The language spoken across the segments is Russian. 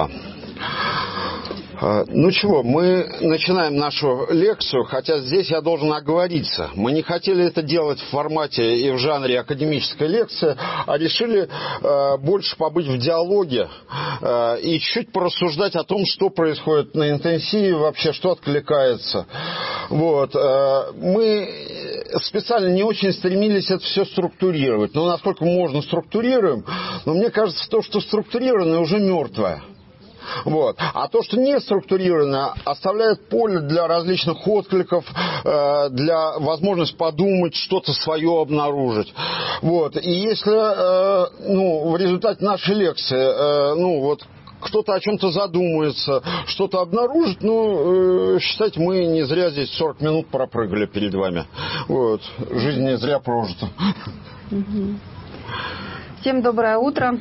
Да. Ну чего, мы начинаем нашу лекцию, хотя здесь я должен оговориться. Мы не хотели это делать в формате и в жанре академической лекции, а решили больше побыть в диалоге и чуть порассуждать о том, что происходит на интенсиве, вообще что откликается. Вот. Мы специально не очень стремились это все структурировать. Но насколько можно структурируем, но мне кажется, то, что структурировано, уже мертвое. Вот. А то, что не структурировано, оставляет поле для различных откликов, для возможности подумать, что-то свое обнаружить. Вот. И если в результате нашей лекции кто-то о чем-то задумается, что-то обнаружит, считайте, мы не зря здесь 40 минут пропрыгали перед вами. Вот. Жизнь не зря прожита. Всем доброе утро.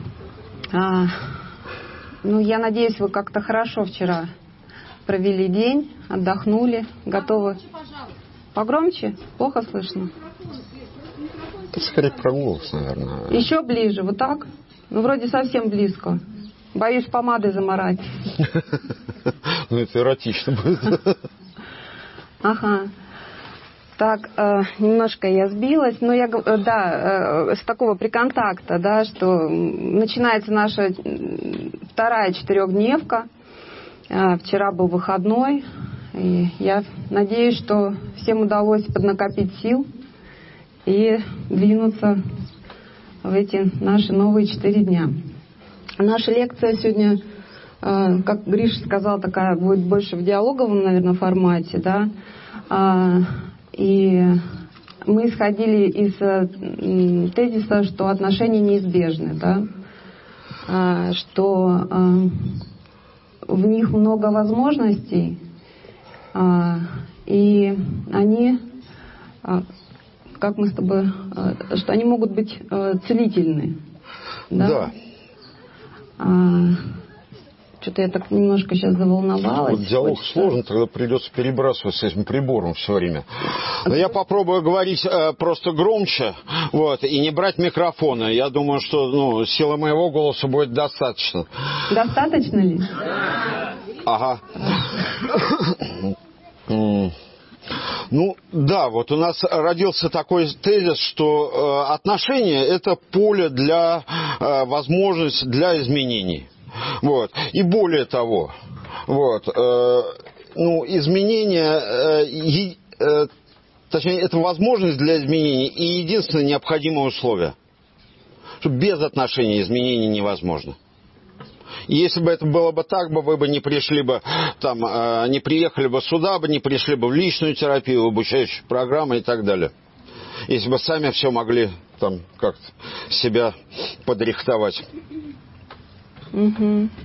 Я надеюсь, вы как-то хорошо вчера провели день, отдохнули, готовы. Погромче? Плохо слышно? Это скорее про голос, наверное. Еще ближе, вот так? Вроде совсем близко. Боюсь помадой замарать. Это эротично будет. Ага. Так, немножко я сбилась, но с такого приконтакта, да, что начинается наша вторая 4-дневка. Вчера был выходной, и я надеюсь, что всем удалось поднакопить сил и двинуться в эти наши новые 4 дня. Наша лекция сегодня, как Гриша сказал, такая будет больше в диалоговом, наверное, формате, да. И мы исходили из тезиса, что отношения неизбежны, да, что в них много возможностей, и они, как мы с тобой, что они могут быть целительны. Да. Что-то я так немножко сейчас заволновалась. Вот диалог сложный, тогда придется перебрасывать с этим прибором все время. Но я попробую говорить просто громче, и не брать микрофона. Я думаю, что силы моего голоса будет достаточно. Достаточно ли? Ага. У нас родился такой тезис, что отношения – это поле для возможности для изменений. Вот. И более того, изменения, точнее, это возможность для изменений и единственное необходимое условие. Что без отношений изменений невозможно. И если бы это было бы так, вы бы не пришли бы не приехали бы сюда, не пришли бы в личную терапию, в обучающие программы и так далее. Если бы сами все могли как-то себя подрихтовать. Угу.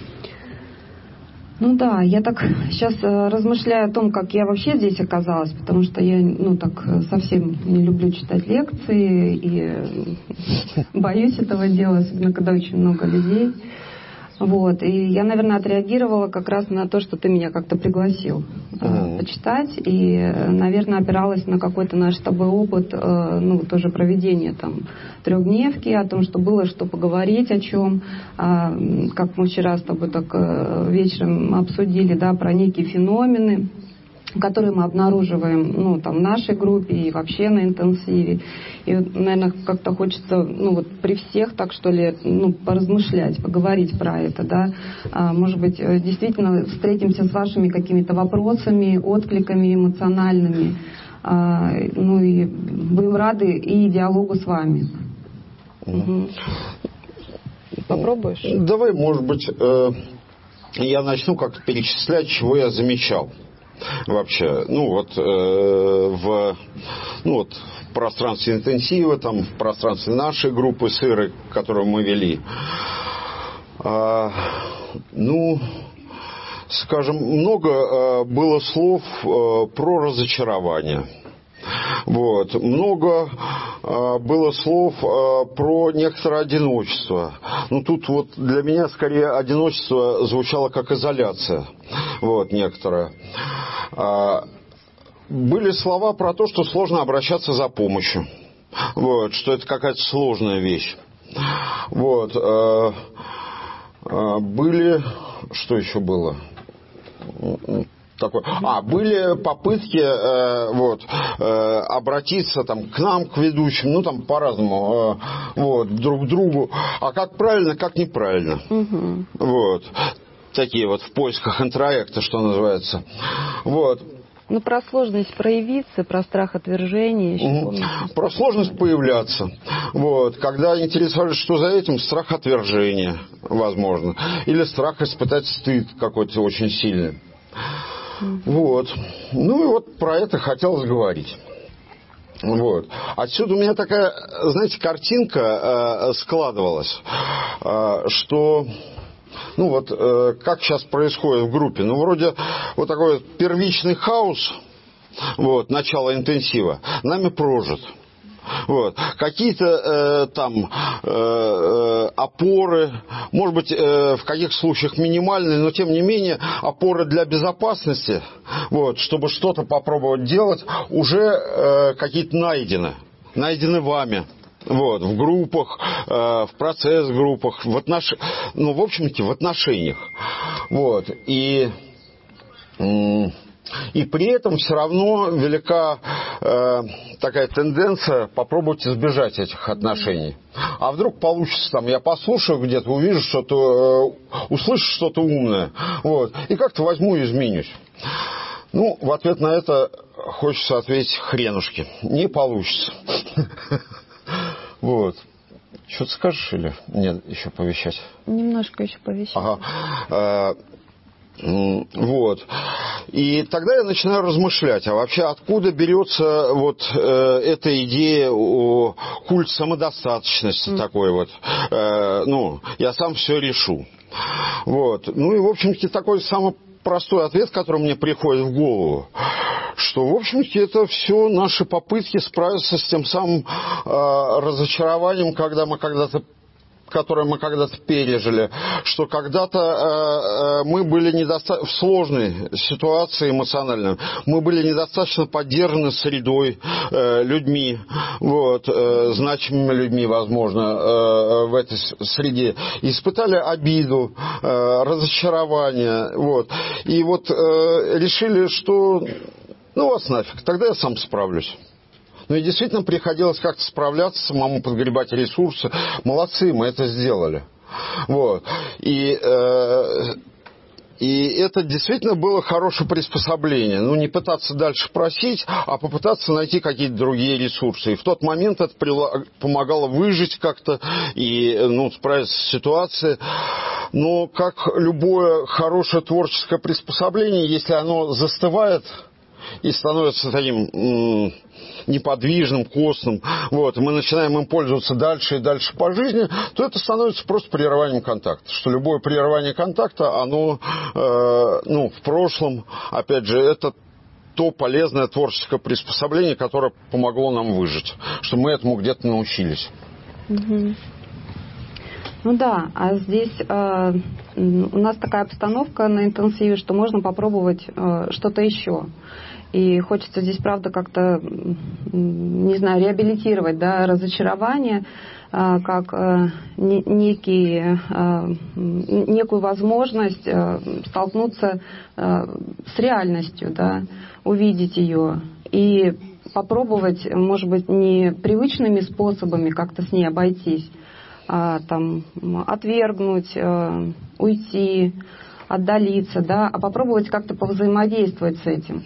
Я так сейчас размышляю о том, как я вообще здесь оказалась, потому что я, совсем не люблю читать лекции и боюсь этого дела, особенно когда очень много людей. И я, наверное, отреагировала как раз на то, что ты меня как-то пригласил почитать. И, наверное, опиралась на какой-то наш с тобой опыт, тоже проведения 3-дневки, о том, что было что поговорить, о чем. Как мы вчера с тобой так вечером обсудили, да, про некие феномены, которые мы обнаруживаем в нашей группе и вообще на интенсиве. И, наверное, как-то хочется при всех так, что ли, поразмышлять, поговорить про это, да. Может быть, действительно встретимся с вашими какими-то вопросами, откликами эмоциональными. И будем рады и диалогу с вами. Угу. Попробуешь? Давай, может быть, я начну как-то перечислять, чего я замечал. Вообще, в пространстве интенсива, в пространстве нашей группы с Ирой, которую мы вели. Много было слов про разочарование. Много было слов про некоторое одиночество. Тут для меня скорее одиночество звучало как изоляция. Некоторое. Были слова про то, что сложно обращаться за помощью. Что это какая-то сложная вещь. Были... Что еще было? Такое. Были попытки обратиться там, к нам, к ведущим, ну там по-разному, друг к другу. А как правильно, как неправильно. Вот. Такие вот в поисках интроекта, что называется. Вот. Ну, про сложность проявиться, про страх отвержения еще помните? Про сложность появляться. Вот. Когда интересовались, что за этим, страх отвержения, возможно. Или страх испытать стыд какой-то очень сильный. Вот. Ну и вот про это хотелось говорить. Вот. Отсюда у меня такая, знаете, картинка складывалась, что... Ну вот, как сейчас происходит в группе. Ну, вроде вот такой первичный хаос, вот, начало интенсива, нами прожит. Вот. Какие-то там опоры, может быть, в каких случаях минимальные, но тем не менее опоры для безопасности, вот, чтобы что-то попробовать делать, уже какие-то найдены вами. Вот, в группах, в процесс-группах, в общем-таки, в отношениях. Вот, и при этом все равно велика такая тенденция попробовать избежать этих отношений. А вдруг получится, там, я послушаю где-то, увижу что-то, услышу что-то умное, вот, и как-то возьму и изменюсь. Ну, в ответ на это хочется ответить: хренушки, не получится. Вот. Что-то скажешь или нет, еще повещать? Немножко еще повещать. Ага. Вот. И тогда я начинаю размышлять, а вообще откуда берется вот эта идея о культ самодостаточности такой вот. Я сам все решу. Вот. Ну и, в общем-таки, такой самый простой ответ, который мне приходит в голову, что, в общем-то, это все наши попытки справиться с тем самым разочарованием, которое мы когда-то пережили, что когда-то мы были в сложной ситуации эмоциональной, мы были недостаточно поддержаны средой, людьми, вот, значимыми людьми, возможно, в этой среде, испытали обиду, разочарование, вот, и вот решили, что ну вас нафиг, тогда я сам справлюсь. Ну и действительно приходилось как-то справляться, самому подгребать ресурсы. Молодцы, мы это сделали. Вот. И это действительно было хорошее приспособление. Ну, не пытаться дальше просить, а попытаться найти какие-то другие ресурсы. И в тот момент это помогало выжить как-то и справиться с ситуацией. Но как любое хорошее творческое приспособление, если оно застывает и становится таким неподвижным, костным, вот, и мы начинаем им пользоваться дальше и дальше по жизни, то это становится просто прерыванием контакта. Что любое прерывание контакта, оно, в прошлом, опять же, это то полезное творческое приспособление, которое помогло нам выжить, что мы этому где-то научились. Угу. Ну да, а здесь у нас такая обстановка на интенсиве, что можно попробовать что-то еще. И хочется здесь, правда, как-то, не знаю, реабилитировать, да, разочарование, как некую возможность столкнуться с реальностью, да, увидеть ее и попробовать, может быть, не привычными способами как-то с ней обойтись, там, отвергнуть, уйти, отдалиться, да, а попробовать как-то повзаимодействовать с этим.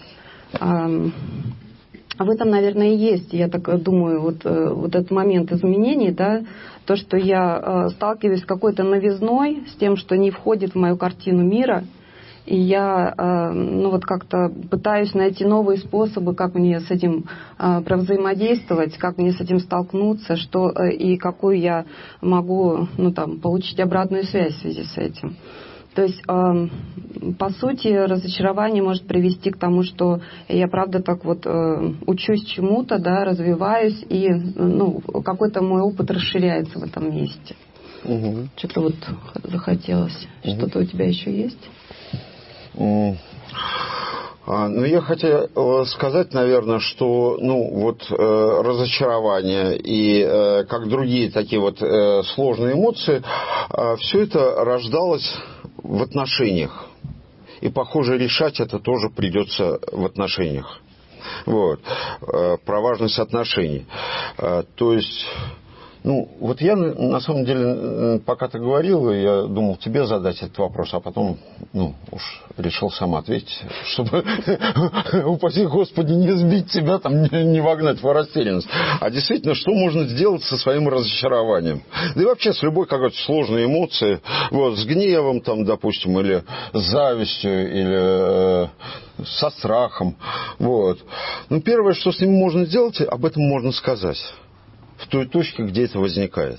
В этом, наверное, и есть, я так думаю, вот этот момент изменений, да, то, что я сталкиваюсь с какой-то новизной, с тем, что не входит в мою картину мира, и я, как-то пытаюсь найти новые способы, как мне с этим провзаимодействовать, как мне с этим столкнуться, и какую я могу, получить обратную связь в связи с этим. То есть, по сути, разочарование может привести к тому, что я, правда, так вот учусь чему-то, да, развиваюсь, и какой-то мой опыт расширяется в этом месте. Угу. Что-то вот захотелось. Угу. Что-то у тебя еще есть? Ну, я хотел сказать, наверное, что разочарование и как другие такие вот сложные эмоции, все это рождалось в отношениях. И, похоже, решать это тоже придется в отношениях. Вот. Про важность отношений. То есть... я на самом деле, пока ты говорил, я думал тебе задать этот вопрос, а потом, уж решил сам ответить, чтобы, упаси Господи, не сбить тебя, там, не вогнать в растерянность. А действительно, что можно сделать со своим разочарованием? Да и вообще с любой какой-то сложной эмоцией, с гневом, там, допустим, или с завистью, или со страхом. Первое, что с ним можно сделать, об этом можно сказать. В той точке, где это возникает.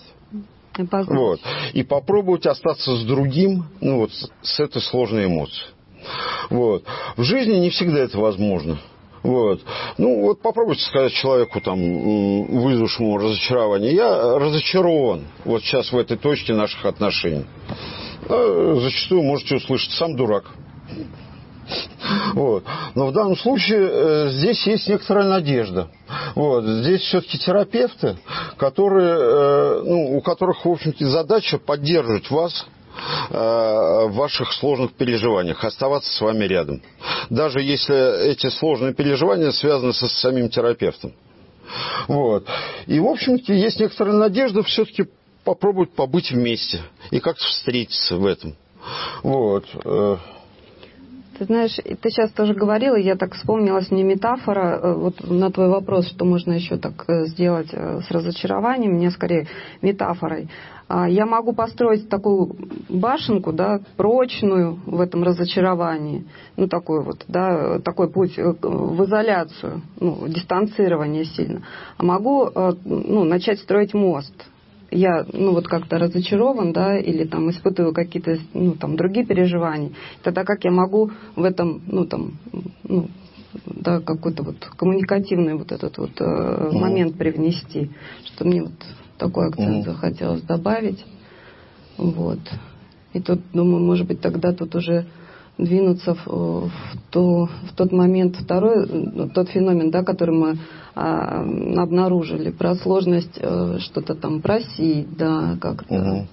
И попробовать остаться с другим, с этой сложной эмоцией. В жизни не всегда это возможно. Попробуйте сказать человеку, вызвавшему разочарование: я разочарован сейчас в этой точке наших отношений. Зачастую можете услышать: сам дурак. Но в данном случае здесь есть некоторая надежда. Здесь все-таки терапевты, у которых, в общем-то, задача поддерживать вас в ваших сложных переживаниях, оставаться с вами рядом. Даже если эти сложные переживания связаны со самим терапевтом. И, в общем-то, есть некоторая надежда все-таки попробовать побыть вместе и как-то встретиться в этом. Ты знаешь, ты сейчас тоже говорила, я так вспомнилась мне метафора, на твой вопрос, что можно еще так сделать с разочарованием, мне скорее метафорой. Я могу построить такую башенку, прочную в этом разочаровании, такой путь в изоляцию, дистанцирование сильно. А могу, начать строить мост. Я, как-то разочарован, или испытываю какие-то, другие переживания. Тогда как я могу в этом, какой-то коммуникативный этот момент привнести, что мне такой акцент захотелось добавить. И тут, думаю, может быть, тогда тут уже двинуться в тот момент, тот феномен, который мы обнаружили, про сложность что-то просить, как-то,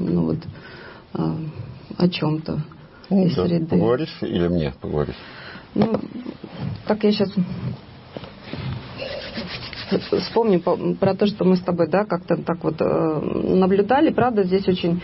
о чем-то из среды. Поговоришь или мне поговорить? Так я сейчас вспомню про то, что мы с тобой, как-то так наблюдали. Правда, здесь очень,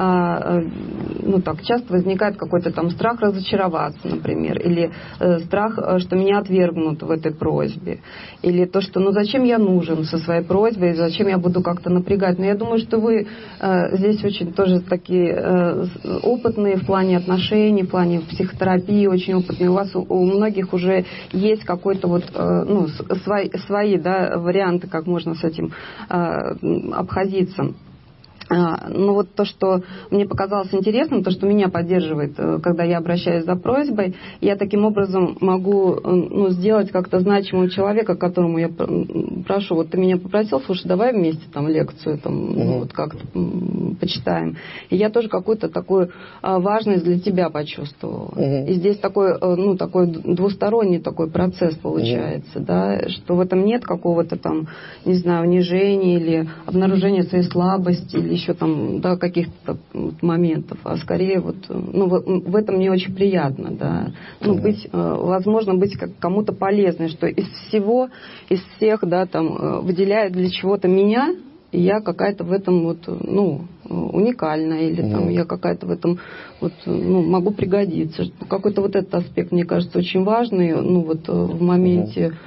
часто возникает какой-то страх разочароваться, например, или страх, что меня отвергнут в этой просьбе, или то, что, зачем я нужен со своей просьбой, зачем я буду как-то напрягать. Но я думаю, что вы здесь очень тоже такие опытные в плане отношений, в плане психотерапии, очень опытные. У вас у многих уже есть какой-то свои, варианты, как можно с этим обходиться. То, что мне показалось интересным, то, что меня поддерживает, когда я обращаюсь за просьбой, я таким образом могу сделать как-то значимого человека, которому я прошу: ты меня попросил, слушай, давай вместе лекцию, как-то почитаем. И я тоже какую-то такую важность для тебя почувствовала. И здесь такой двусторонний такой процесс получается, что в этом нет какого-то унижения или обнаружения своей слабости, или еще каких-то моментов, а скорее в этом мне очень приятно, возможно, быть кому-то полезной, что из всех, выделяет для чего-то меня, и я какая-то в этом уникальная, или я какая-то в этом могу пригодиться. Какой-то этот аспект, мне кажется, очень важный, в моменте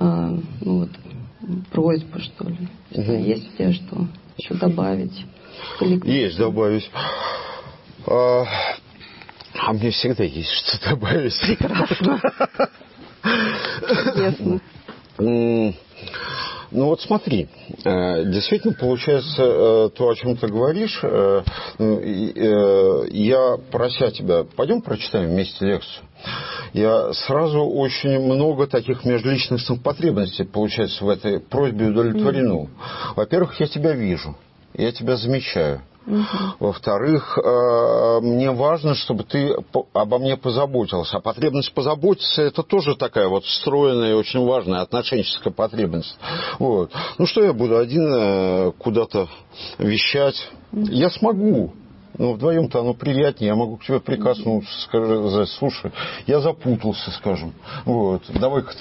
просьбы, что ли. Есть у тебя что еще добавить? Есть добавить. А мне всегда есть что добавить. Прекрасно. Ясно. Смотри, действительно получается то, о чем ты говоришь. Я, прося тебя, пойдем прочитаем вместе лекцию. Я сразу очень много таких межличностных потребностей, получается, в этой просьбе удовлетворено. Во-первых, я тебя вижу, я тебя замечаю. Во-вторых, мне важно, чтобы ты обо мне позаботился. А потребность позаботиться – это тоже такая вот встроенная и очень важная отношенческая потребность. Вот. Ну, что я буду один куда-то вещать? Я смогу. Но вдвоем-то оно приятнее. Я могу к тебе прикоснуться, сказать: слушай, я запутался, скажем. Вот. Давай-ка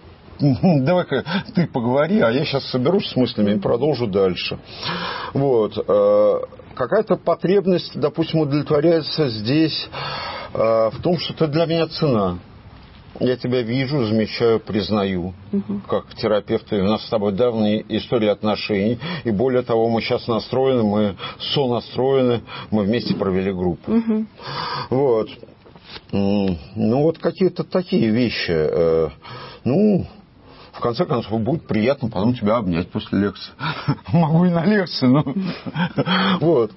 ты поговори, а я сейчас соберусь с мыслями и продолжу дальше. Вот. Какая-то потребность, допустим, удовлетворяется здесь в том, что ты для меня цена. Я тебя вижу, замечаю, признаю, как терапевт. У нас с тобой давние истории отношений. И более того, мы сейчас настроены, мы сонастроены, мы вместе провели группу. Вот. Ну, вот какие-то такие вещи. В конце концов, будет приятно потом тебя обнять после лекции. Могу и на лекции, но... Вот.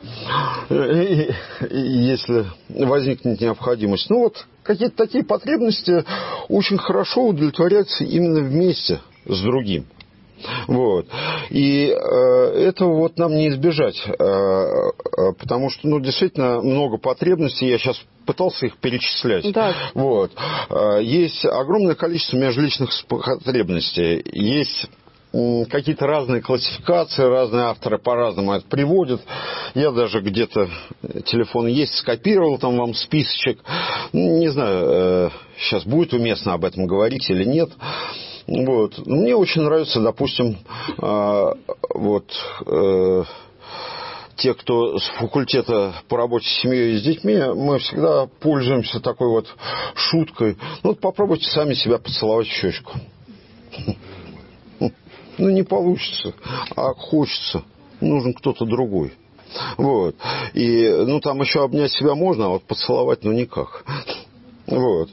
Если возникнет необходимость. Ну, вот какие-то такие потребности очень хорошо удовлетворяются именно вместе с другим. Вот. И этого вот нам не избежать, потому что, действительно, много потребностей, я сейчас пытался их перечислять. Да. Вот. Есть огромное количество межличных потребностей, есть какие-то разные классификации, разные авторы по-разному это приводят. Я даже где-то, телефон есть, скопировал там вам списочек. Не знаю, сейчас будет уместно об этом говорить или нет. Вот. Мне очень нравится, допустим, те, кто с факультета по работе с семьей и с детьми, мы всегда пользуемся такой вот шуткой. Попробуйте сами себя поцеловать в щечку. Не получится, а хочется. Нужен кто-то другой. Вот. И, там еще обнять себя можно, а вот поцеловать, никак. Вот.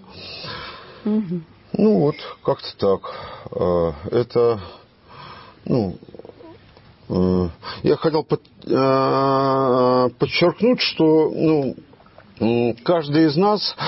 Как-то так. Это, я хотел подчеркнуть, что, каждый из нас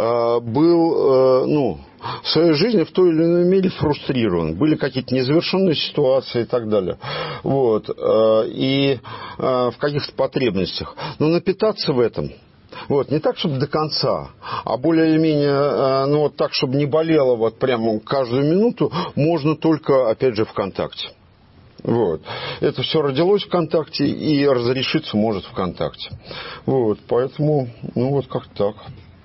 был, в своей жизни в той или иной мере фрустрирован. Были какие-то незавершенные ситуации и так далее. Вот. И в каких-то потребностях. Но напитаться в этом... Вот, не так, чтобы до конца, а более или менее, так, чтобы не болело вот прямо каждую минуту, можно только, опять же, ВКонтакте. Вот. Это все родилось ВКонтакте и разрешиться может ВКонтакте. Вот, поэтому, как-то так.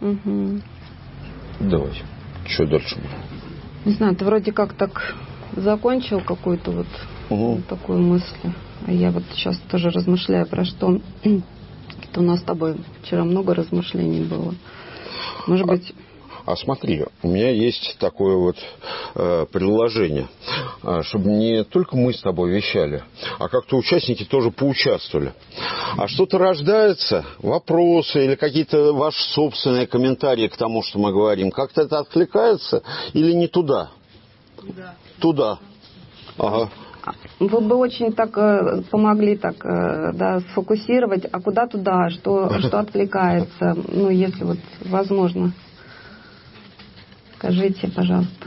Давай, что дальше будет? Не знаю, ты вроде как так закончил какую-то такую мысль. А я вот сейчас тоже размышляю, про что... У нас с тобой вчера много размышлений было. Может быть... А смотри, у меня есть такое вот предложение, чтобы не только мы с тобой вещали, а как-то участники тоже поучаствовали. А что-то рождается, вопросы или какие-то ваши собственные комментарии к тому, что мы говорим, как-то это откликается или не туда? Туда. Ага. Вы бы очень так помогли сфокусировать, а куда туда, что откликается, если вот возможно. Скажите, пожалуйста.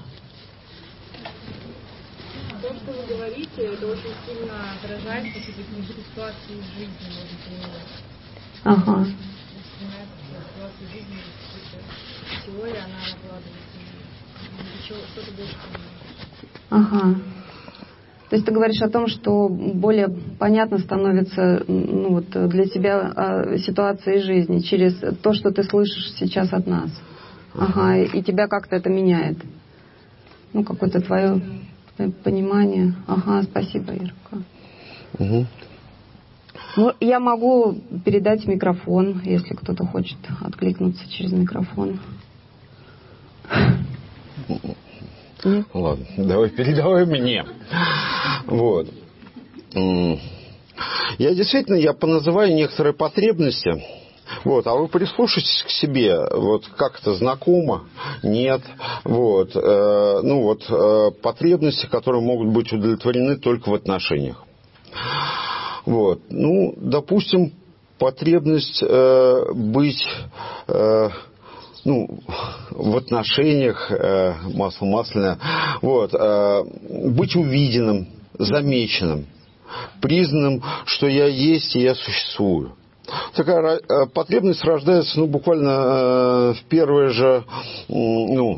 То, что вы говорите, это очень сильно отражает какие-то ситуации в жизни, может, Ага. Ситуации в жизни, теория, она накладывается, что-то больше понимаешь. Ага. То есть ты говоришь о том, что более понятно становится для тебя ситуация жизни через то, что ты слышишь сейчас от нас. Ага, и тебя как-то это меняет. Какое-то твое понимание. Ага, спасибо, Ирка. Я могу передать микрофон, если кто-то хочет откликнуться через микрофон. Нет? Ладно, давай передавай мне. Вот. Я поназываю некоторые потребности. Вот, а вы прислушайтесь к себе, вот как это знакомо, нет, вот, потребности, которые могут быть удовлетворены только в отношениях. Вот, допустим, потребность быть, в отношениях, масло масляное, вот, быть увиденным, замеченным. признанным, что я есть и я существую. Такая потребность рождается, ну, буквально в первые же, ну,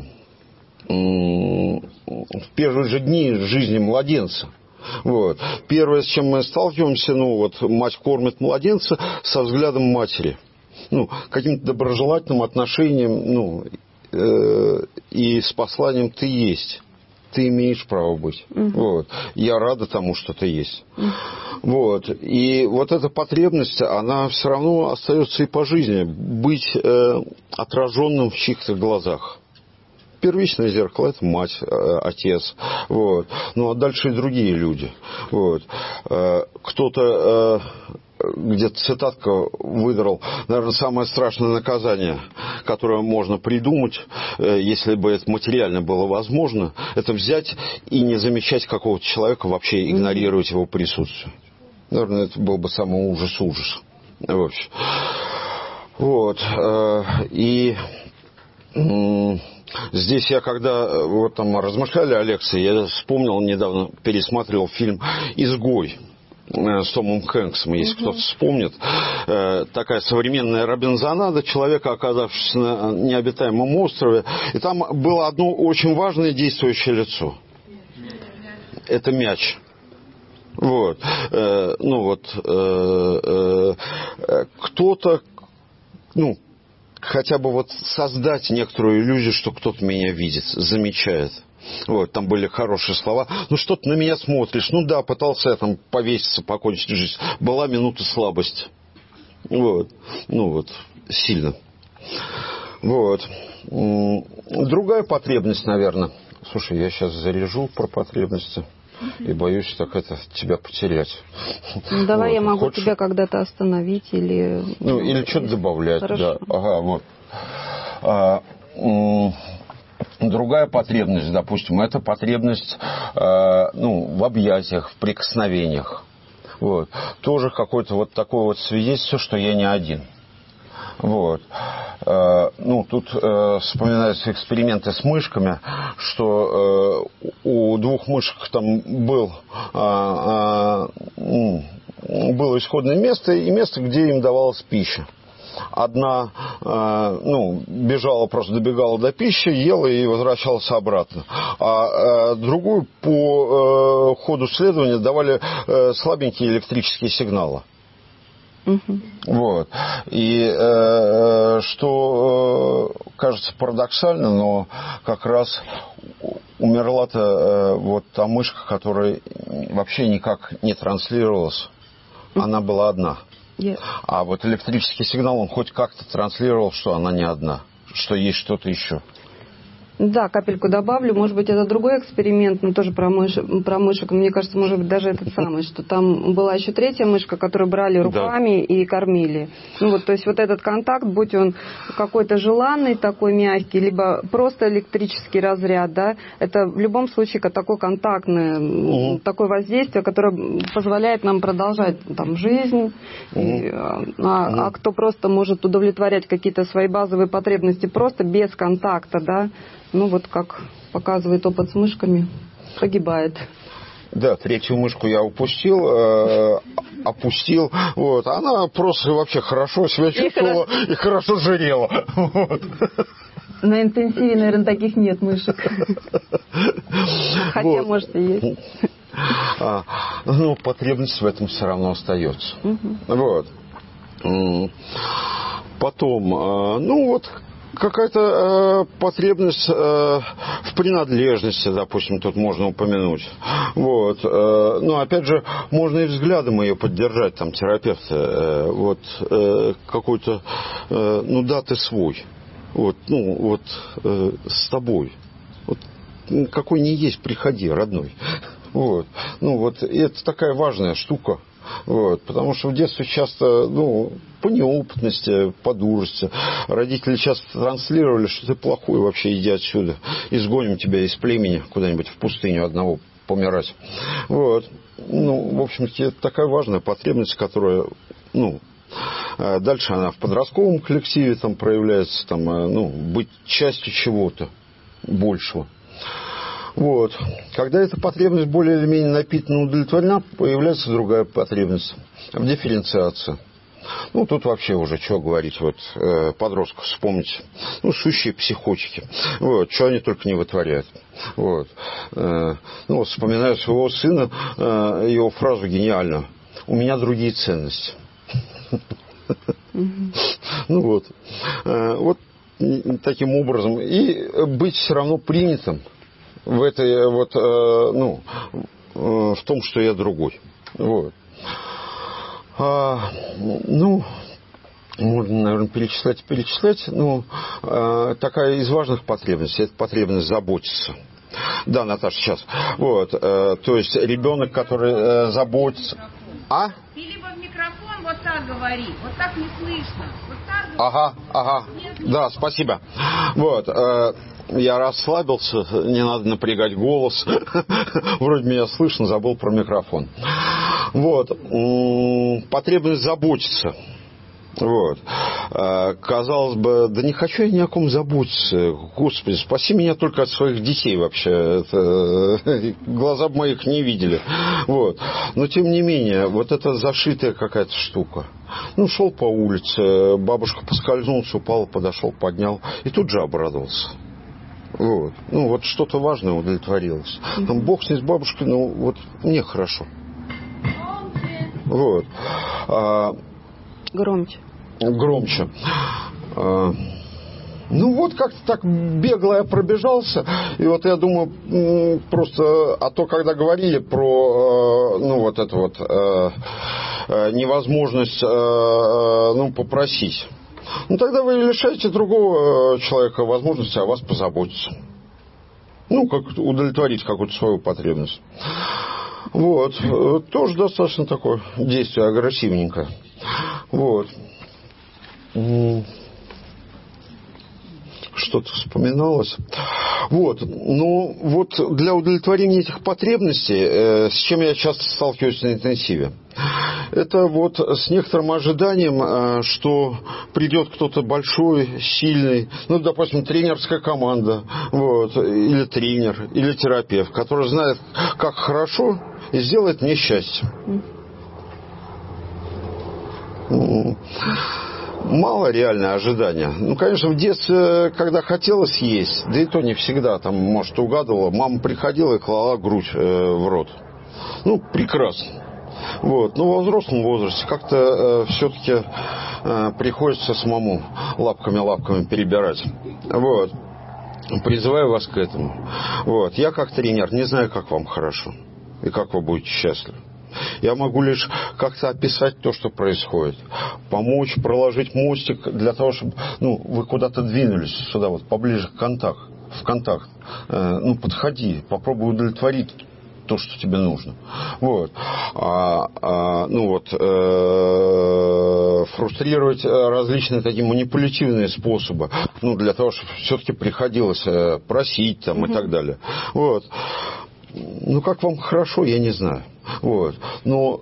в первые же дни жизни младенца. Вот. Первое, с чем мы сталкиваемся, ну, вот мать кормит младенца со взглядом матери. Ну, каким-то доброжелательным отношением, ну, и с посланием «ты есть». Ты имеешь право быть. Вот. Я рада тому, что ты есть. Вот. И вот эта потребность, она все равно остается и по жизни. Быть отраженным в чьих-то глазах. Первичное зеркало – это мать, отец. Вот. Ну, а дальше и другие люди. Вот. Кто-то... где-то цитатка выдрал, наверное, самое страшное наказание, которое можно придумать, если бы это материально было возможно, это взять и не замечать какого-то человека, вообще игнорировать его присутствие. Наверное, это был бы самый ужас. Вообще. Вот. И здесь я, когда вот там размышляли о лекции, я вспомнил, недавно пересматривал фильм «Изгой» с Томом Хэнксом, если кто-то вспомнит. Такая современная Робинзонада, человека, оказавшегося на необитаемом острове. И там было одно очень важное действующее лицо. Это мяч. Вот. Ну вот. Кто-то, ну, хотя бы вот создать некоторую иллюзию, что кто-то меня видит, замечает. Вот, там были хорошие слова. Ну, что ты на меня смотришь? Ну да, пытался я там повеситься, покончить жизнь. Была минута слабости. Вот. Ну вот, сильно. Вот. Другая потребность, наверное. Слушай, я сейчас заряжу про потребности. И боюсь так это тебя потерять. Ну, давай вот. я могу Хочешь? тебя когда-то остановить или... Ну, или что-то добавлять. Хорошо. Да. Ага, вот. Другая потребность, допустим, это потребность ну, в объятиях, в прикосновениях. Вот. Тоже какое-то вот такое вот свидетельство, что я не один. Вот. Ну, тут вспоминаются эксперименты с мышками, что у двух мышек там было исходное место и место, где им давалась пища. Одна ну, бежала, просто добегала до пищи, ела и возвращалась обратно. А другую по ходу следования давали слабенькие электрические сигналы. Вот. И что кажется парадоксально, но как раз умерла-то вот та мышка, которая вообще никак не транслировалась. Она была одна. Yes. А вот электрический сигнал, он хоть как-то транслировал, что она не одна, что есть что-то еще. Да, капельку добавлю. Может быть, это другой эксперимент, но тоже про мышек. Мне кажется, может быть, даже этот самый, что там была еще третья мышка, которую брали руками и кормили. Ну вот, то есть вот этот контакт, будь он какой-то желанный, такой мягкий, либо просто электрический разряд, да, это в любом случае такое контактное, такое воздействие, которое позволяет нам продолжать там жизнь. А кто просто может удовлетворять какие-то свои базовые потребности просто без контакта, да, ну вот как показывает опыт с мышками, погибает. Да, третью мышку я опустил. Вот. Она просто вообще хорошо себя чувствовала и хорошо жирела. Вот. На интенсиве, наверное, таких нет мышек. Хотя, может, и есть. Ну, потребность в этом все равно остается. Вот. Потом, ну вот, какая-то потребность в принадлежности, допустим, тут можно упомянуть. Вот. Ну, опять же, можно и взглядом ее поддержать, там, терапевта. Вот какой-то, ну да, ты свой. Вот, ну, вот с тобой. Вот, какой не есть, приходи, родной. Вот. Ну, вот, и это такая важная штука. Вот, потому что в детстве часто, ну, по неопытности, по дурости, родители часто транслировали, что ты плохой, вообще иди отсюда, изгоним тебя из племени куда-нибудь в пустыню одного помирать. Вот. Ну, в общем-то, это такая важная потребность, которая, ну, дальше она в подростковом коллективе там проявляется, там, ну, быть частью чего-то большего. Вот. Когда эта потребность более или менее напитана, удовлетворена, появляется другая потребность в дифференциации. Ну, тут вообще уже, что говорить, вот, подростков вспомните. Ну, сущие психотики. Вот, что они только не вытворяют. Вот. Ну, вспоминаю своего сына, его фразу гениальную. У меня другие ценности. Ну, вот. Вот таким образом. И быть все равно принятым в этой, вот, ну, в том, что я другой. Вот. Ну, можно, наверное, перечислять. Ну, такая из важных потребностей – это потребность заботиться. Да, Наташа, сейчас. Вот, то есть ребенок, который заботится. А? Ты либо в микрофон вот так говори, вот так не слышно. Вот так Ага. Да, спасибо. Вот. Я расслабился, не надо напрягать голос. Вроде меня слышно, забыл про микрофон. Вот. Потребность заботиться. Вот. Казалось бы, да не хочу я ни о ком заботиться. Господи, спаси меня только от своих детей вообще. Это... Глаза бы моих не видели. Вот. Но тем не менее, вот это зашитая какая-то штука. Ну, шел по улице, бабушка поскользнулась, упала, подошел, поднял. И тут же обрадовался. Вот. Ну, вот что-то важное удовлетворилось. Там Бог с ней, с бабушкой, ну, вот мне хорошо. Вот. Громче. Ну вот как-то так бегло я пробежался. И вот я думаю, просто, а то когда говорили про, ну вот это вот, невозможность, ну, попросить. Ну тогда вы лишаете другого человека возможности о вас позаботиться. Ну, как удовлетворить какую-то свою потребность. Вот. Тоже достаточно такое действие агрессивненькое. Вот. Что-то вспоминалось. Вот. Ну, вот для удовлетворения этих потребностей, с чем я часто сталкиваюсь на интенсиве, это вот с некоторым ожиданием, что придет кто-то большой, сильный, ну, допустим, тренерская команда, вот, или тренер, или терапевт, который знает, как хорошо, и сделает мне счастье. Мало реальное ожидание. Ну, конечно, в детстве, когда хотелось есть, да и то не всегда, там, может, угадывала, мама приходила и клала грудь в рот. Ну, прекрасно. Вот. Но во взрослом возрасте как-то все-таки приходится самому лапками перебирать. Вот. Призываю вас к этому. Вот. Я как тренер не знаю, как вам хорошо и как вы будете счастливы. Я могу лишь как-то описать то, что происходит. Помочь, проложить мостик для того, чтобы, ну, вы куда-то двинулись сюда, вот, поближе в контакт. Ну, подходи, попробуй удовлетворить то, что тебе нужно. Вот. Ну вот, фрустрировать различные такие манипулятивные способы, ну, для того, чтобы все-таки приходилось просить там и так далее. Вот. Ну, как вам хорошо, я не знаю. Вот. Но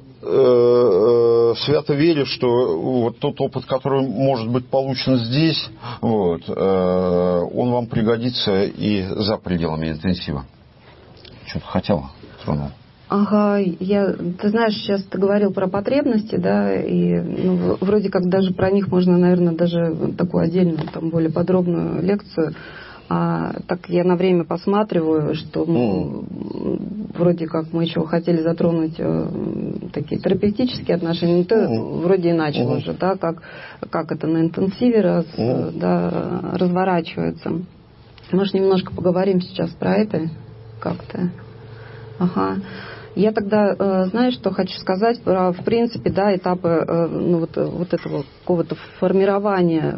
свято верю, что вот тот опыт, который может быть получен здесь, вот, он вам пригодится и за пределами интенсива. Что-то хотела, тронул. Ага, ты знаешь, сейчас ты говорил про потребности, да, и ну, вроде как даже про них можно, наверное, даже такую отдельную, там, более подробную лекцию. А так я на время посматриваю, что вроде как мы еще хотели затронуть такие терапевтические отношения, но ты вроде и начал уже, да, как это на интенсиве разворачивается. Может, немножко поговорим сейчас про это как-то? Ага. Я тогда, знаешь, что хочу сказать про, в принципе, да, этапы ну, вот этого какого-то формирования,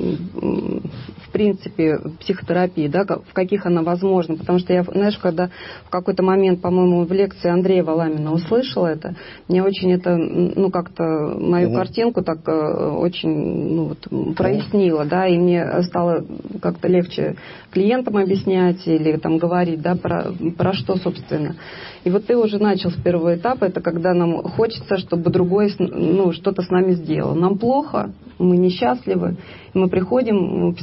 в принципе, психотерапии, да, в каких она возможна. Потому что я, знаешь, когда в какой-то момент, по-моему, в лекции Андрея Валамина услышала это, мне очень это, ну, как-то мою картинку так очень, ну, вот, прояснило, да, и мне стало как-то легче клиентам объяснять или там говорить, да, про что, собственно. И вот ты уже начал с первого этапа, это когда нам хочется, чтобы другой, ну, что-то с нами сделал. Нам плохо, мы несчастливы, мы приходим в психотерапию,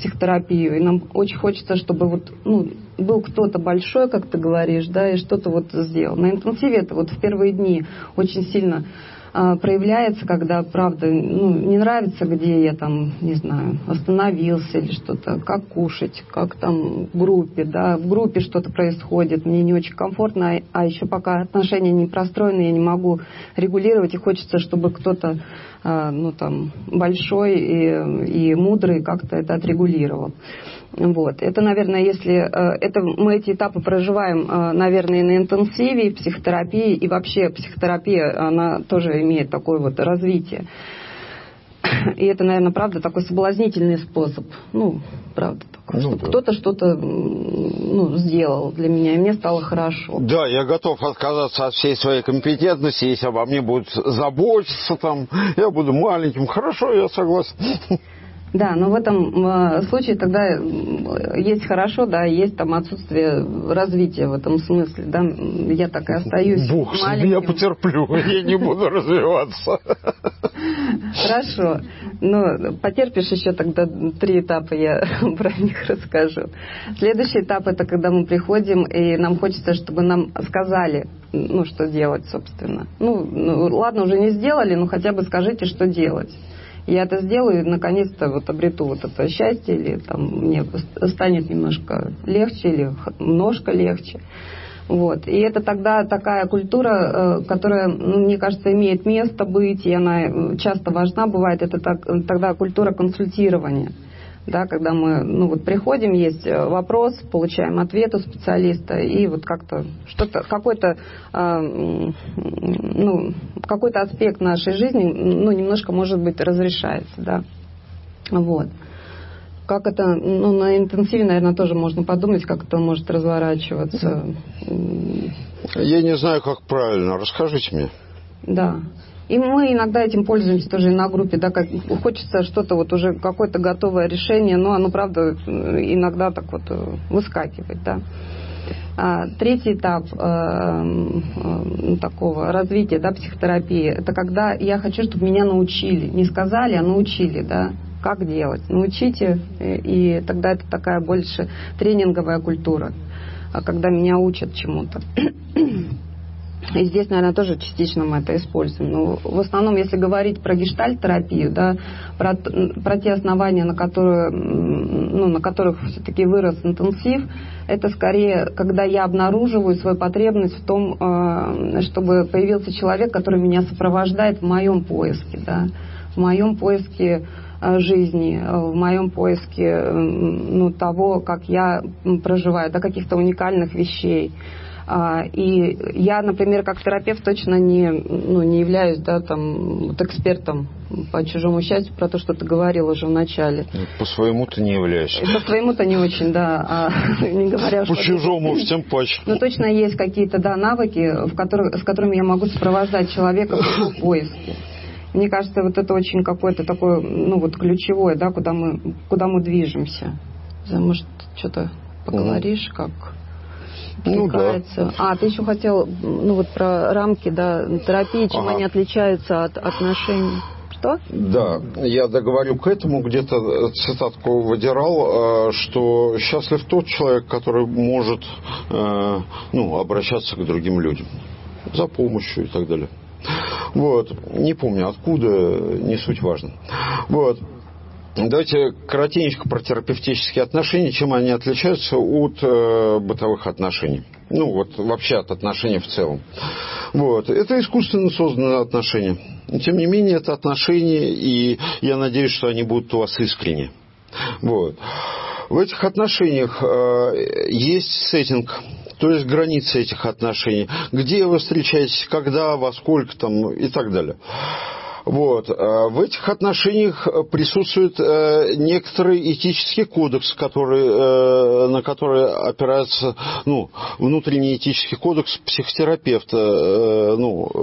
терапию, и нам очень хочется, чтобы вот, ну, был кто-то большой, как ты говоришь, да, и что-то вот сделал. На интенсиве это вот в первые дни очень сильно проявляется, когда, правда, ну, не нравится, где я там, не знаю, остановился или что-то, как кушать, как там в группе, да, в группе что-то происходит, мне не очень комфортно, а еще пока отношения не простроены, я не могу регулировать, и хочется, чтобы кто-то, ну, там, большой и мудрый как-то это отрегулировал. Вот. Это, наверное, если мы эти этапы проживаем, наверное, и на интенсиве, и в психотерапии, и вообще психотерапия, она тоже имеет такое вот развитие. И это, наверное, правда, такой соблазнительный способ. Ну, правда, такой, чтобы кто-то что-то, ну, сделал для меня, и мне стало хорошо. Да, я готов отказаться от всей своей компетентности, если обо мне будут заботиться, там, я буду маленьким. Хорошо, я согласен. Да, но в этом случае тогда есть хорошо, да, есть там отсутствие развития в этом смысле, да, я так и остаюсь Бог маленьким. Я потерплю, я не буду развиваться. Хорошо, но потерпишь еще тогда 3 этапа, я про них расскажу. Следующий этап — это когда мы приходим, и нам хочется, чтобы нам сказали, ну, что делать, собственно. Ну, ладно, уже не сделали, но хотя бы скажите, что делать. Я это сделаю и наконец-то вот обрету вот это счастье, или там мне станет немножко легче, или немножко легче. Вот. И это тогда такая культура, которая, ну, мне кажется, имеет место быть, и она часто важна бывает. Это тогда культура консультирования. Да, когда мы, ну, вот приходим, есть вопрос, получаем ответ у специалиста, и вот как-то что-то, какой-то аспект нашей жизни, ну, немножко, может быть, разрешается, да. Вот. Как это, ну, на интенсиве, наверное, тоже можно подумать, как это может разворачиваться. Я не знаю, как правильно. Расскажите мне. Да. И мы иногда этим пользуемся тоже и на группе, да, как хочется что-то вот уже какое-то готовое решение, но оно, правда, иногда так вот выскакивает, да. Третий этап такого развития, да, психотерапии, это когда я хочу, чтобы меня научили, не сказали, а научили, да, как делать, научите, и тогда это такая больше тренинговая культура, когда меня учат чему-то. И здесь, наверное, тоже частично мы это используем. Но в основном, если говорить про гештальт-терапию, да, про те основания, на которых все-таки вырос интенсив, это скорее, когда я обнаруживаю свою потребность в том, чтобы появился человек, который меня сопровождает в моем поиске, да, в моем поиске жизни, в моем поиске, ну, того, как я проживаю, да, каких-то уникальных вещей. И я, например, как терапевт точно не являюсь, да, там, вот экспертом по чужому счастью, про то, что ты говорил уже в начале. По своему ты не являешься. По своему-то не очень, да, не говоря, по чужому уж тем паче. Но точно есть какие-то, да, навыки, с которыми я могу сопровождать человека в его поиске. Мне кажется, вот это очень какое-то такое, ну, вот ключевое, да, куда мы движемся. Может, что-то поговоришь, как... Ну, да. Ты еще хотел, ну, вот про рамки, да, терапии, чем они отличаются от отношений. Что? Да, я договорю к этому, где-то цитатку выдирал, что счастлив тот человек, который может, обращаться к другим людям за помощью и так далее. Вот, не помню откуда, не суть важно. Вот. Давайте коротенько про терапевтические отношения, чем они отличаются от бытовых отношений. Ну, вот вообще от отношений в целом. Вот. Это искусственно созданные отношения. Но, тем не менее, это отношения, и я надеюсь, что они будут у вас искренне. Вот. В этих отношениях есть сеттинг, то есть границы этих отношений. Где вы встречаетесь, когда, во сколько там и так далее. Вот. В этих отношениях присутствует некоторый этический кодекс, на который опирается, внутренний этический кодекс психотерапевта.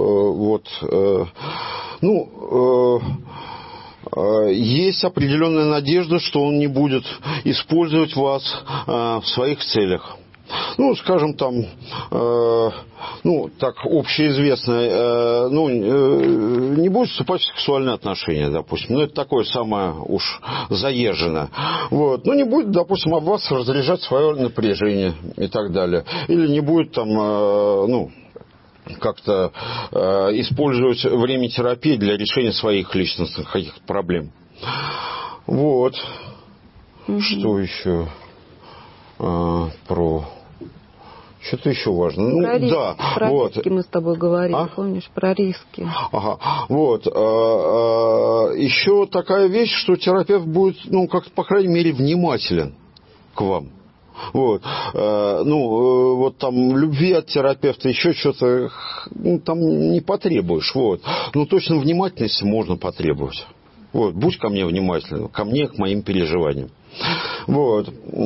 Есть определенная надежда, что он не будет использовать вас в своих целях. ну, скажем, там, ну, так, общеизвестное, ну, не будет вступать в сексуальные отношения, допустим. Ну, это такое самое уж заезженное. Вот. Ну, не будет, допустим, об вас разряжать свое напряжение и так далее. Или не будет там, ну, как-то использовать время терапии для решения своих личностных каких-то проблем. Вот. Что еще про... Что-то еще важно. Ну, про риски, да, про вот. риски мы с тобой говорили, помнишь, про риски. Ага, вот. Еще такая вещь, что терапевт будет, ну, как-то, по крайней мере, внимателен к вам. Вот. Ну, вот там любви от терапевта, еще что-то, ну, там не потребуешь. Вот. Но точно внимательности можно потребовать. Вот. Будь ко мне внимателен, ко мне, к моим переживаниям. Вот.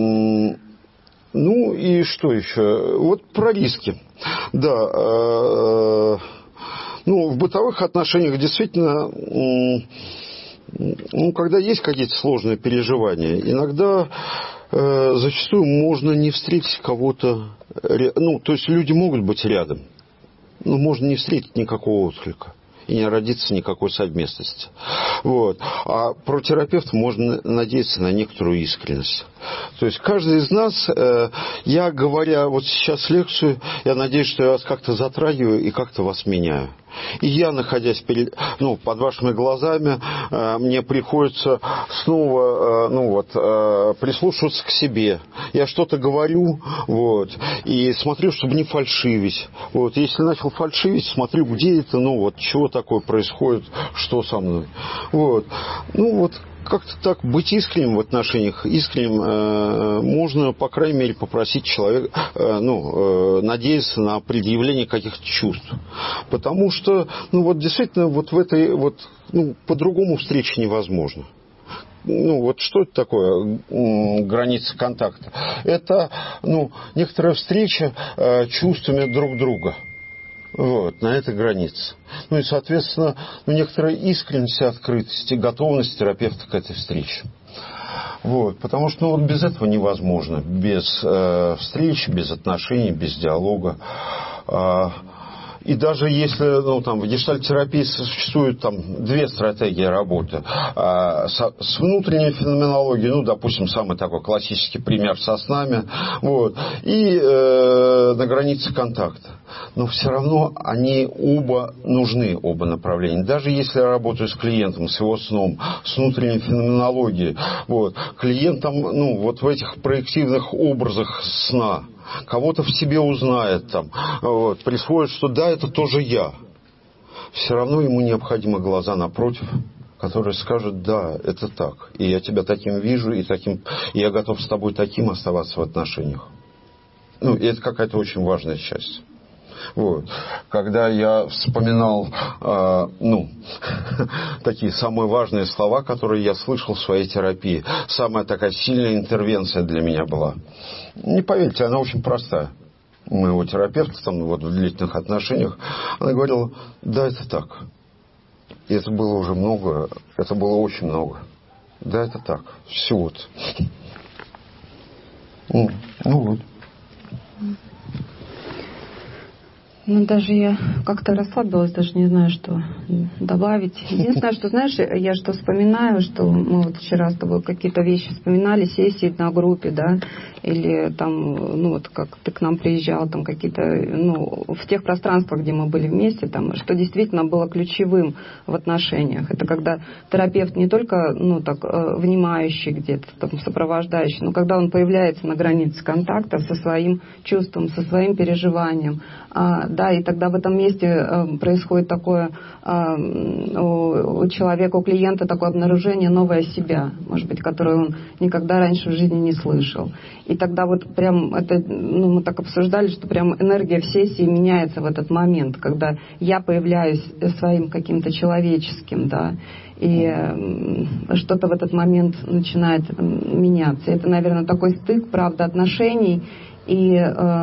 Ну и что еще? Вот про риски. Да. Ну, в бытовых отношениях действительно, ну, когда есть какие-то сложные переживания, иногда зачастую можно не встретить кого-то, ну, то есть люди могут быть рядом, но можно не встретить никакого отклика и не родиться никакой совместности. Вот. А про терапевта можно надеяться на некоторую искренность. То есть каждый из нас, я говоря вот сейчас лекцию, я надеюсь, что я вас как-то затрагиваю и как-то вас меняю. И я, находясь под вашими глазами, мне приходится снова прислушиваться к себе. Я что-то говорю, вот, и смотрю, чтобы не фальшивить. Вот, если начал фальшивить, смотрю, где это, чего такое происходит, что со мной. Вот. Как-то так быть искренним в отношениях. Искренним можно, по крайней мере, попросить человека, надеяться на предъявление каких-то чувств. Потому что, действительно, в этой, по-другому встрече невозможно. Что это такое граница контакта? Это, некоторая встреча чувствами друг друга. Вот, на этой границе. И, соответственно, некоторая искренность, открытость и готовность терапевта к этой встрече. Вот, потому что без этого невозможно. Без встреч, без отношений, без диалога. И даже если в гештальт-терапии существуют две стратегии работы. С внутренней феноменологией, допустим, самый такой классический пример со снами, и на границе контакта. Но все равно они оба нужны, оба направления. Даже если я работаю с клиентом, с его сном, с внутренней феноменологией, клиентам в этих проективных образах сна, кого-то в себе узнает, присвоит, что да, это тоже я. Все равно ему необходимы глаза напротив, которые скажут, да, это так. И я тебя таким вижу, и я готов с тобой таким оставаться в отношениях. И это какая-то очень важная часть. Когда я вспоминал такие самые важные слова, которые я слышал в своей терапии, самая такая сильная интервенция для меня была. Не поверьте, она очень простая. У моего терапевта в длительных отношениях, она говорила, да, это так. И это было уже много, это было очень много. Да, это так. Все вот. Даже я как-то расслабилась, даже не знаю, что добавить. Единственное, что, знаешь, я что вспоминаю, что мы вчера с тобой какие-то вещи вспоминали, сессии на группе, да, или как ты к нам приезжал, какие-то, в тех пространствах, где мы были вместе, что действительно было ключевым в отношениях. Это когда терапевт не только, внимающий где-то, сопровождающий, но когда он появляется на границе контакта со своим чувством, со своим переживанием. Да, и тогда в этом месте происходит такое у человека, у клиента такое обнаружение новое себя, может быть, которое он никогда раньше в жизни не слышал. И тогда прям это, мы так обсуждали, что прям энергия в сессии меняется в этот момент, когда я появляюсь своим каким-то человеческим, да, и что-то в этот момент начинает меняться. Это, наверное, такой стык, правда, отношений и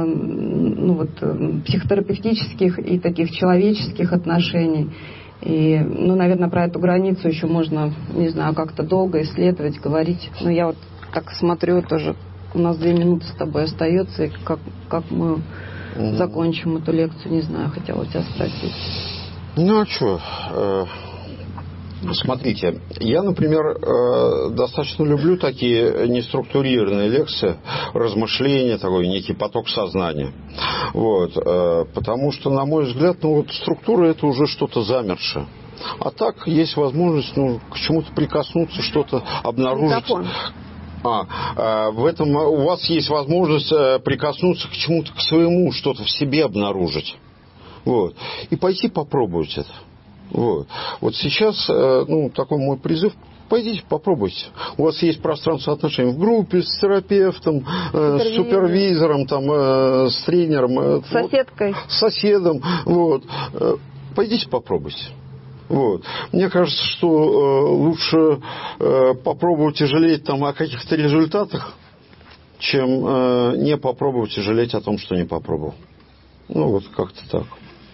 психотерапевтических и таких человеческих отношений. И, наверное, про эту границу еще можно, не знаю, как-то долго исследовать, говорить. Но я так смотрю тоже у нас 2 минуты с тобой остается, и как мы закончим эту лекцию, не знаю, хотела у тебя спросить. Ну, а что? Смотрите, я, например, достаточно люблю такие неструктурированные лекции, размышления, такой некий поток сознания. Вот, потому что, на мой взгляд, структура – это уже что-то замершее. А так есть возможность к чему-то прикоснуться, что-то обнаружить. В этом у вас есть возможность прикоснуться к чему-то, к своему, что-то в себе обнаружить. Вот. И пойти попробовать это. Вот сейчас, такой мой призыв. Пойдите, попробуйте. У вас есть пространство отношений в группе, с терапевтом, с супервизором, с тренером. С соседкой. С соседом. Вот. Пойдите, попробуйте. Вот. Мне кажется, что лучше попробовать и жалеть о каких-то результатах, чем не попробовать и жалеть о том, что не попробовал. Как-то так.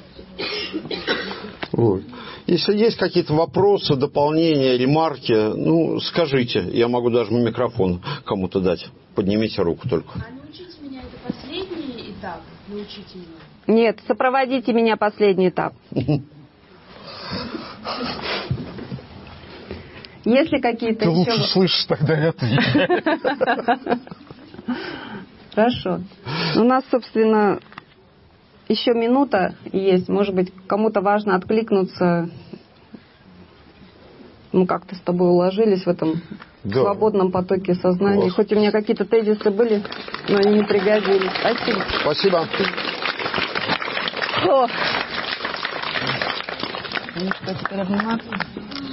Вот. Если есть какие-то вопросы, дополнения, ремарки, скажите. Я могу даже микрофон кому-то дать. Поднимите руку только. А научите меня, это последний этап? Научите меня? Нет, сопроводите меня последний этап. Если какие-то Ты еще... лучше слышишь, тогда и отвечай. Хорошо. У нас, собственно, еще минута есть. Может быть, кому-то важно откликнуться. Мы как-то с тобой уложились в этом свободном потоке сознания. Хоть у меня какие-то тезисы были, но они не пригодились. Спасибо. Спасибо. Ну что, теперь обниматься?